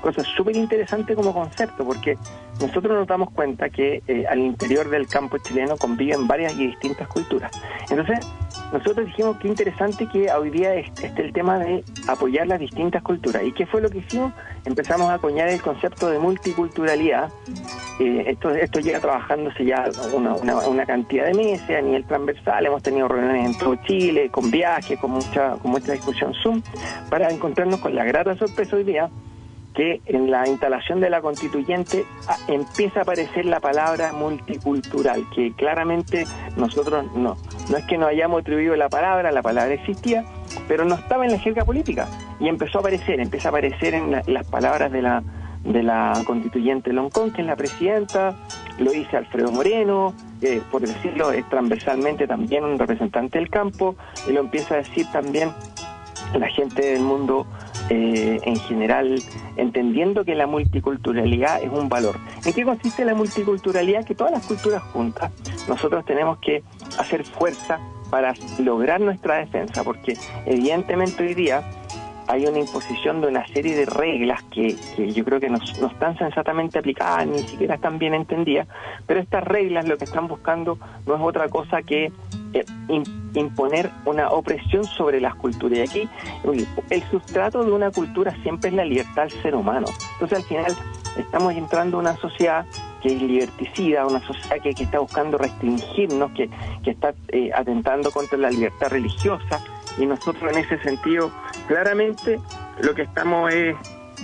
cosa súper interesante como concepto, porque nosotros nos damos cuenta que al interior del campo chileno conviven varias y distintas culturas. Entonces, nosotros dijimos que interesante que hoy día esté el tema de apoyar las distintas culturas. ¿Y qué fue lo que hicimos? Empezamos a acuñar el concepto de multiculturalidad. Esto lleva trabajándose ya una cantidad de meses a nivel transversal. Hemos tenido reuniones en todo Chile, con viajes, con mucha discusión Zoom, para encontrarnos con la grata sorpresa hoy día que en la instalación de la constituyente empieza a aparecer la palabra multicultural, que claramente nosotros no es que nos hayamos atribuido la palabra existía, pero no estaba en la jerga política, y empieza a aparecer en las palabras de la constituyente Loncón, que es la presidenta, lo dice Alfredo Moreno, por decirlo, es transversalmente también un representante del campo, y lo empieza a decir también la gente del mundo en general, entendiendo que la multiculturalidad es un valor. ¿En qué consiste la multiculturalidad? Que todas las culturas juntas, nosotros tenemos que hacer fuerza para lograr nuestra defensa, porque evidentemente hoy día hay una imposición de una serie de reglas que yo creo que no están sensatamente aplicadas, ni siquiera están bien entendidas, pero estas reglas lo que están buscando no es otra cosa que imponer una opresión sobre las culturas. Y aquí el sustrato de una cultura siempre es la libertad del ser humano. Entonces al final estamos entrando a una sociedad que es liberticida, una sociedad que está buscando restringirnos, que está atentando contra la libertad religiosa, y nosotros en ese sentido claramente lo que estamos es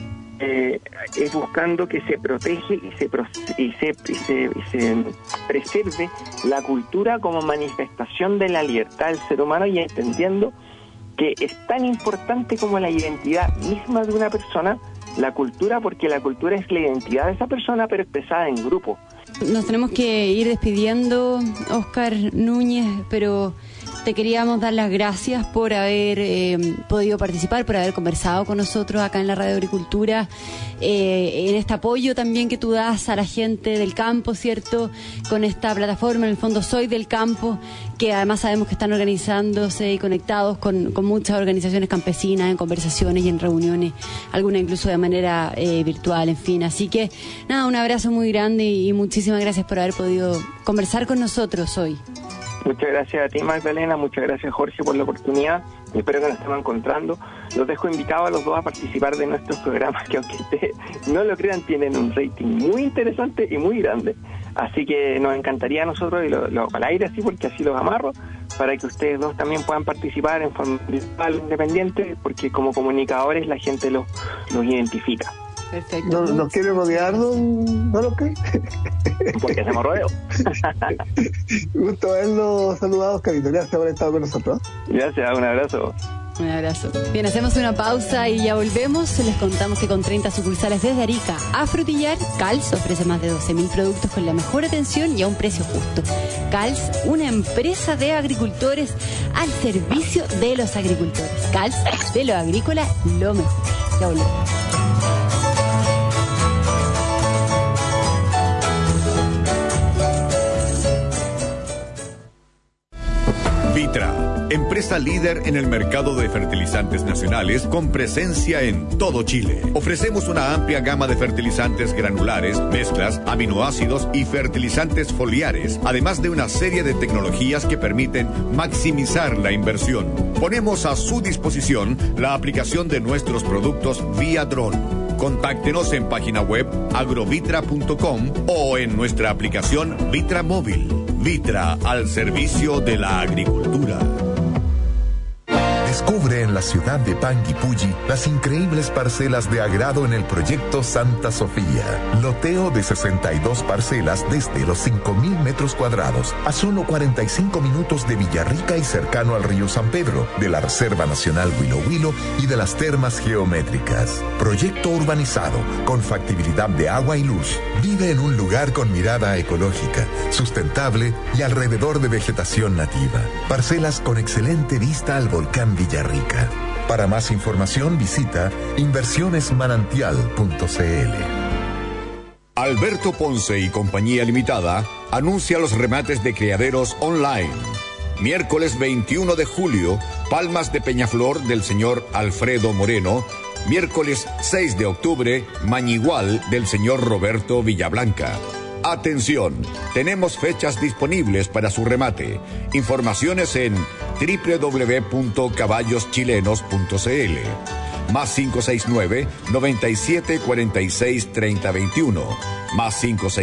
buscando que se proteja y se preserve la cultura como manifestación de la libertad del ser humano, y entendiendo que es tan importante como la identidad misma de una persona, la cultura, porque la cultura es la identidad de esa persona, pero expresada en grupo. Nos tenemos que ir despidiendo, Óscar Núñez, pero te queríamos dar las gracias por haber podido participar, por haber conversado con nosotros acá en la Radio Agricultura, en este apoyo también que tú das a la gente del campo, ¿cierto? Con esta plataforma, en el fondo Soy del Campo, que además sabemos que están organizándose y conectados con muchas organizaciones campesinas en conversaciones y en reuniones, algunas incluso de manera virtual, en fin. Así que nada, un abrazo muy grande y muchísimas gracias por haber podido conversar con nosotros hoy. Muchas gracias a ti, Magdalena, muchas gracias, Jorge, por la oportunidad. Espero que nos estemos encontrando. Los dejo invitados a los dos a participar de nuestros programas, que aunque ustedes no lo crean, tienen un rating muy interesante y muy grande. Así que nos encantaría a nosotros, y lo hago al aire así, porque así los amarro, para que ustedes dos también puedan participar en forma virtual, independiente, porque como comunicadores la gente los identifica. Perfecto. ¿Nos quiere rodear, no lo cree? Porque hacemos rodeo. Gusto haberlo saludado, Oscarito. Gracias por haber estado con nosotros. Gracias, un abrazo. Un abrazo. Bien, hacemos una pausa y ya volvemos. Les contamos que con 30 sucursales desde Arica a Frutillar, CALS ofrece más de 12.000 productos con la mejor atención y a un precio justo. CALS, una empresa de agricultores al servicio de los agricultores. CALS, de lo agrícola, lo mejor. Ya volvemos. Vitra, empresa líder en el mercado de fertilizantes nacionales con presencia en todo Chile. Ofrecemos una amplia gama de fertilizantes granulares, mezclas, aminoácidos y fertilizantes foliares, además de una serie de tecnologías que permiten maximizar la inversión. Ponemos a su disposición la aplicación de nuestros productos vía dron. Contáctenos en página web agrovitra.com o en nuestra aplicación Vitra Móvil. Vitra, al servicio de la agricultura. Descubre en la ciudad de Panguipulli las increíbles parcelas de agrado en el proyecto Santa Sofía. Loteo de 62 parcelas desde los 5.000 metros cuadrados, a solo 45 minutos de Villarrica y cercano al río San Pedro, de la Reserva Nacional Huilo Huilo y de las termas geométricas. Proyecto urbanizado, con factibilidad de agua y luz. Vive en un lugar con mirada ecológica, sustentable y alrededor de vegetación nativa. Parcelas con excelente vista al volcán Villarrica. Para más información visita inversionesmanantial.cl. Alberto Ponce y Compañía Limitada anuncia los remates de criaderos online. Miércoles 21 de julio, Palmas de Peñaflor del señor Alfredo Moreno. Miércoles 6 de octubre, Mañigual del señor Roberto Villablanca. Atención, tenemos fechas disponibles para su remate. Informaciones en www.caballoschilenos.cl. Más 569-9746-3021. Más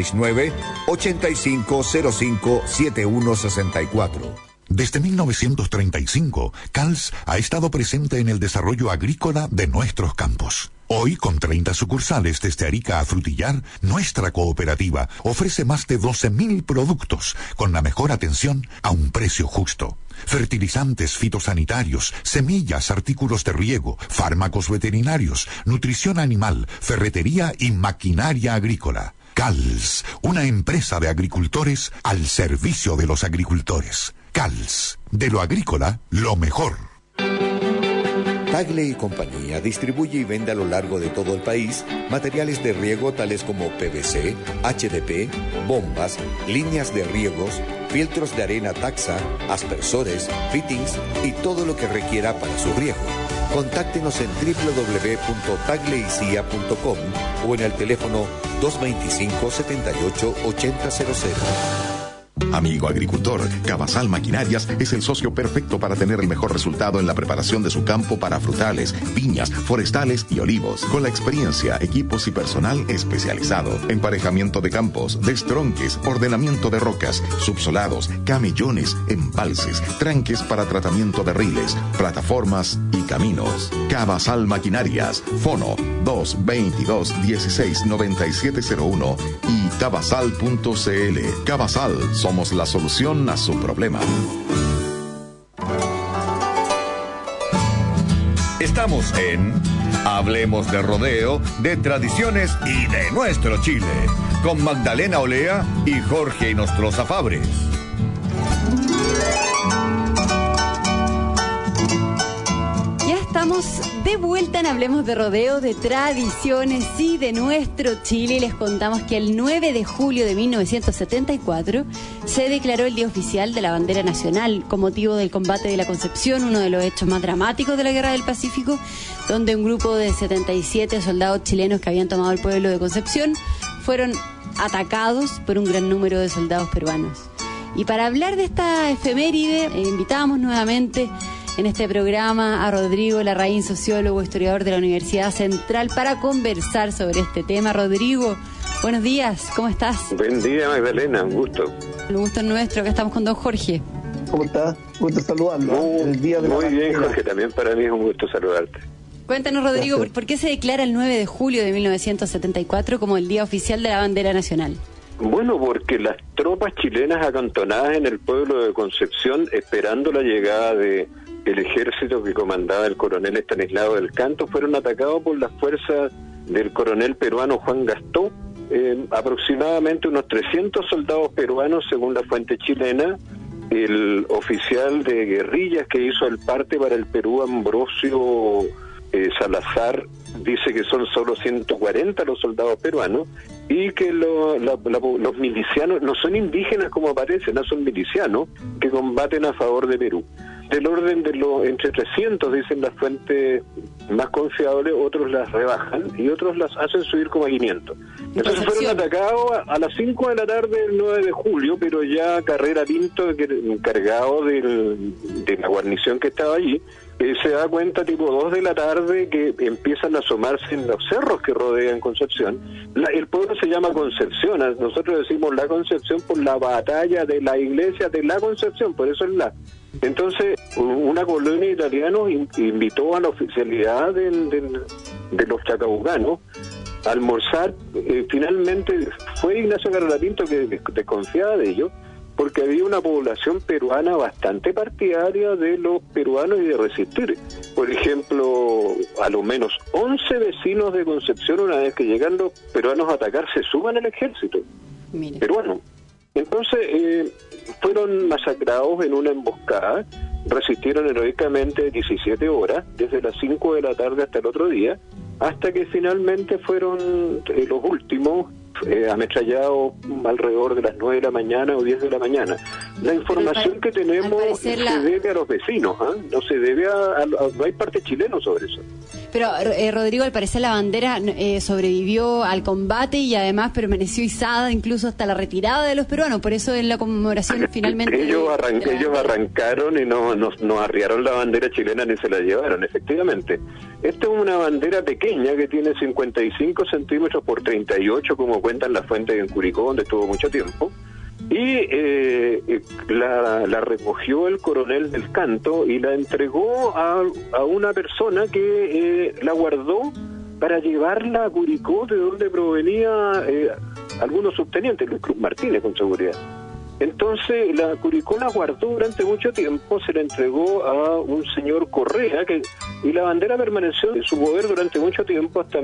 569-8505-7164. Desde 1935, CALS ha estado presente en el desarrollo agrícola de nuestros campos. Hoy, con 30 sucursales desde Arica a Frutillar, nuestra cooperativa ofrece más de 12.000 productos con la mejor atención a un precio justo. Fertilizantes fitosanitarios, semillas, artículos de riego, fármacos veterinarios, nutrición animal, ferretería y maquinaria agrícola. CALS, una empresa de agricultores al servicio de los agricultores. CALS, de lo agrícola, lo mejor. Tagle y Compañía distribuye y vende a lo largo de todo el país materiales de riego tales como PVC, HDP, bombas, líneas de riegos, filtros de arena Taxa, aspersores, fittings y todo lo que requiera para su riego. Contáctenos en www.tagleicia.com o en el teléfono 225-78-8000. Amigo agricultor, Cabasal Maquinarias es el socio perfecto para tener el mejor resultado en la preparación de su campo para frutales, piñas, forestales y olivos. Con la experiencia, equipos y personal especializado. Emparejamiento de campos, destronques, ordenamiento de rocas, subsolados, camellones, embalses, tranques para tratamiento de riles, plataformas y caminos. Cabasal Maquinarias, Fono 222-169701 y cabasal.cl. Cabasal, somos la solución a su problema. Estamos en Hablemos de Rodeo, de tradiciones y de nuestro Chile, con Magdalena Olea y Jorge Inostroza Fabres. Estamos de vuelta en Hablemos de Rodeo, de tradiciones y de nuestro Chile. Y les contamos que el 9 de julio de 1974 se declaró el Día Oficial de la Bandera Nacional con motivo del combate de la Concepción, uno de los hechos más dramáticos de la Guerra del Pacífico, donde un grupo de 77 soldados chilenos que habían tomado el pueblo de Concepción fueron atacados por un gran número de soldados peruanos. Y para hablar de esta efeméride, invitamos nuevamente en este programa a Rodrigo Larraín, sociólogo, historiador de la Universidad Central, para conversar sobre este tema. Rodrigo, buenos días, ¿cómo estás? Buen día, Magdalena, un gusto. El gusto es nuestro, que estamos con don Jorge. ¿Cómo estás? Gusto saludarlo. Muy bien, Jorge, también para mí es un gusto saludarte. Cuéntanos, Rodrigo, ¿por qué se declara el 9 de julio de 1974 como el Día Oficial de la Bandera Nacional? Bueno, porque las tropas chilenas acantonadas en el pueblo de Concepción, esperando la llegada de el ejército que comandaba el coronel Estanislao del Canto, fueron atacados por las fuerzas del coronel peruano Juan Gastó. Aproximadamente unos 300 soldados peruanos, según la fuente chilena. El oficial de guerrillas que hizo el parte para el Perú, Ambrosio Salazar, dice que son solo 140 los soldados peruanos y que los milicianos no son indígenas como parece, no son milicianos que combaten a favor de Perú. Del orden de entre 300, dicen las fuentes más confiables, otros las rebajan y otros las hacen subir como a 500. Entonces fueron atacados a las 5 de la tarde del 9 de julio, pero ya Carrera Pinto, encargado de la guarnición que estaba allí, se da cuenta tipo 2 de la tarde que empiezan a asomarse en los cerros que rodean Concepción. El pueblo se llama Concepción, nosotros decimos la Concepción por la batalla de la iglesia de la Concepción, por eso es la. Entonces, una colonia italiana invitó a la oficialidad de los chacabucanos a almorzar. Finalmente fue Ignacio Carrera Pinto que desconfiaba de ello, porque había una población peruana bastante partidaria de los peruanos y de resistir. Por ejemplo, a lo menos 11 vecinos de Concepción, una vez que llegan los peruanos a atacar, se suman al ejército peruano. Entonces, fueron masacrados en una emboscada, resistieron heroicamente 17 horas, desde las 5 de la tarde hasta el otro día, hasta que finalmente fueron los últimos ametrallados alrededor de las 9 de la mañana o 10 de la mañana. La información que tenemos se debe a los vecinos, no se debe no hay parte chileno sobre eso. Pero, Rodrigo, al parecer la bandera sobrevivió al combate y además permaneció izada incluso hasta la retirada de los peruanos, por eso en la conmemoración finalmente... Ellos arrancaron y no arriaron la bandera chilena ni se la llevaron, efectivamente. Esta es una bandera pequeña que tiene 55 centímetros por 38, como cuentan las fuentes en Curicó, donde estuvo mucho tiempo. Y la recogió el coronel del Canto y la entregó a una persona que la guardó para llevarla a Curicó, de donde provenía algunos subtenientes, Luis Cruz Martínez, con seguridad. Entonces la Curicó la guardó durante mucho tiempo, se la entregó a un señor Correa, y la bandera permaneció en su poder durante mucho tiempo, hasta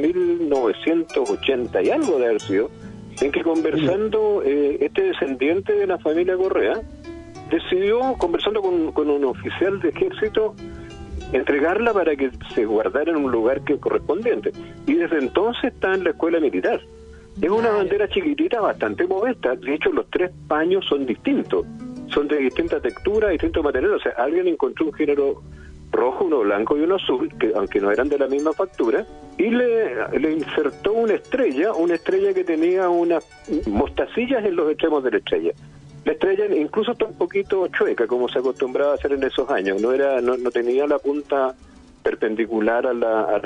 1980 y algo de haber sido, en que conversando este descendiente de la familia Correa decidió, conversando con un oficial de ejército, entregarla para que se guardara en un lugar correspondiente, y desde entonces está en la escuela militar. Es una bandera chiquitita, bastante modesta. De hecho, los 3 paños son distintos, son de distinta textura, distinto material. O sea, alguien encontró un género rojo, uno blanco y uno azul, que aunque no eran de la misma factura, y le insertó una estrella que tenía unas mostacillas en los extremos de la estrella. La estrella incluso está un poquito chueca, como se acostumbraba a hacer en esos años. No tenía la punta perpendicular a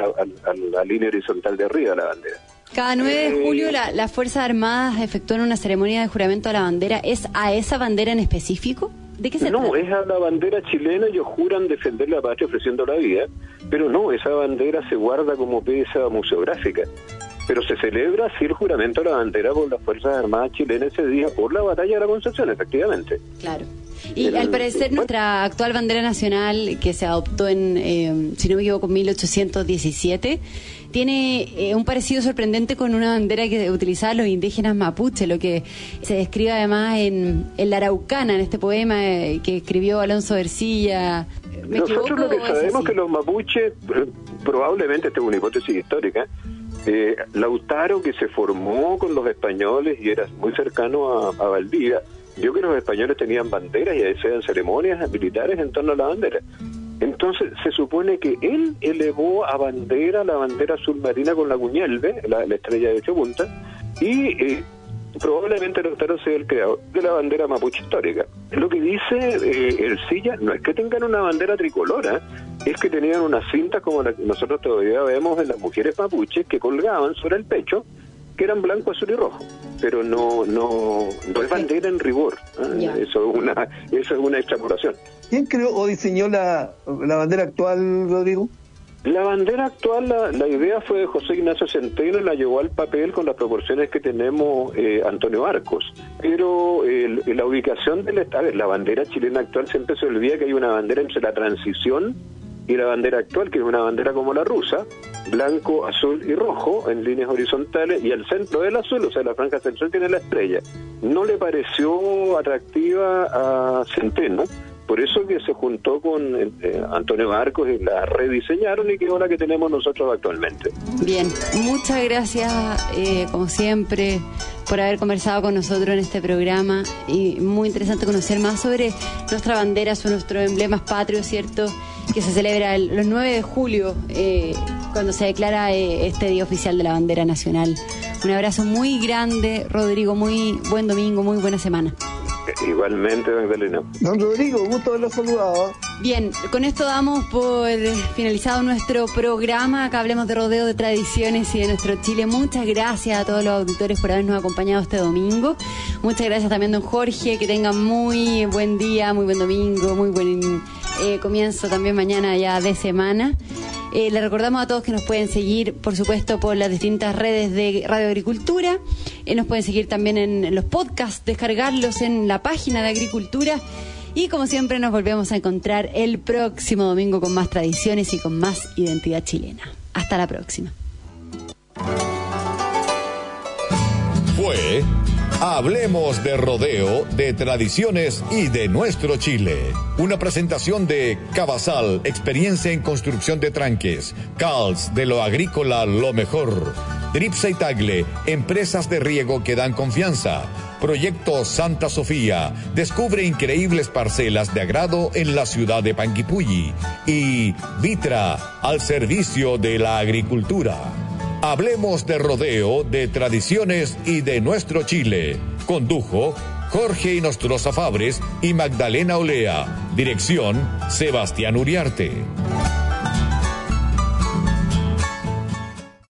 la línea horizontal de arriba de la bandera. Cada 9 de julio las Fuerzas Armadas efectúan una ceremonia de juramento a la bandera. ¿Es a esa bandera en específico? ¿De qué se trata? No, es a la bandera chilena. Ellos juran defender la patria ofreciendo la vida, pero no, esa bandera se guarda como pieza museográfica. Pero se celebra así el juramento a la bandera por las Fuerzas Armadas chilenas ese día, por la batalla de la Concepción, efectivamente. Claro. Y al parecer nuestra actual bandera nacional, que se adoptó en, si no me equivoco, 1817, tiene un parecido sorprendente con una bandera que utilizaban los indígenas mapuche, lo que se describe además en La Araucana, en este poema que escribió Alonso Ercilla. Nosotros lo que sabemos es que los mapuches, probablemente esta es una hipótesis histórica, Lautaro, que se formó con los españoles y era muy cercano a Valdivia, vio que los españoles tenían banderas y hacían ceremonias militares en torno a la bandera. Entonces se supone que él elevó a bandera la bandera submarina con la Guñelve, la estrella de 8 puntas, y probablemente Lautaro sea el creador de la bandera mapuche histórica. Lo que dice Ercilla no es que tengan una bandera tricolora, es que tenían unas cintas como la que nosotros todavía vemos en las mujeres mapuches que colgaban sobre el pecho, que eran blanco, azul y rojo, pero no es bandera en rigor. Eso es una extrapolación. ¿Quién creó o diseñó la bandera actual, Rodrigo? La bandera actual, la idea fue de José Ignacio Centeno, la llevó al papel con las proporciones que tenemos Antonio Arcos, pero la ubicación la bandera chilena actual, siempre se olvida que hay una bandera entre la transición y la bandera actual, que es una bandera como la rusa, blanco, azul y rojo en líneas horizontales, y el centro del azul, o sea, la franja central tiene la estrella. No le pareció atractiva a Centeno, por eso que se juntó con Antonio Marcos y la rediseñaron, y que es la que tenemos nosotros actualmente. Bien, muchas gracias, como siempre, por haber conversado con nosotros en este programa, y muy interesante conocer más sobre nuestra bandera, sobre nuestros emblemas patrios, ¿cierto?, que se celebra los 9 de julio, cuando se declara este Día Oficial de la Bandera Nacional. Un abrazo muy grande, Rodrigo, muy buen domingo, muy buena semana. Igualmente, Magdalena. Don Rodrigo, gusto haberlo saludado. Bien, con esto damos por finalizado nuestro programa. Acá hablemos de rodeo, de tradiciones y de nuestro Chile. Muchas gracias a todos los auditores por habernos acompañado este domingo. Muchas gracias también, don Jorge, que tengan muy buen día, muy buen domingo, muy buen comienzo también mañana ya de semana. Le recordamos a todos que nos pueden seguir, por supuesto, por las distintas redes de Radio Agricultura. Nos pueden seguir también en los podcasts, descargarlos en la página de Agricultura. Y como siempre nos volvemos a encontrar el próximo domingo con más tradiciones y con más identidad chilena. Hasta la próxima. Fue Hablemos de Rodeo, de tradiciones y de nuestro Chile. Una presentación de Cavazal, experiencia en construcción de tranques. CALS, de lo agrícola lo mejor. Dripsa y Tagle, empresas de riego que dan confianza. Proyecto Santa Sofía. Descubre increíbles parcelas de agrado en la ciudad de Panguipulli. Y Vitra, al servicio de la agricultura. Hablemos de rodeo, de tradiciones y de nuestro Chile. Condujo Jorge Inostroza Fabres y Magdalena Olea. Dirección Sebastián Uriarte.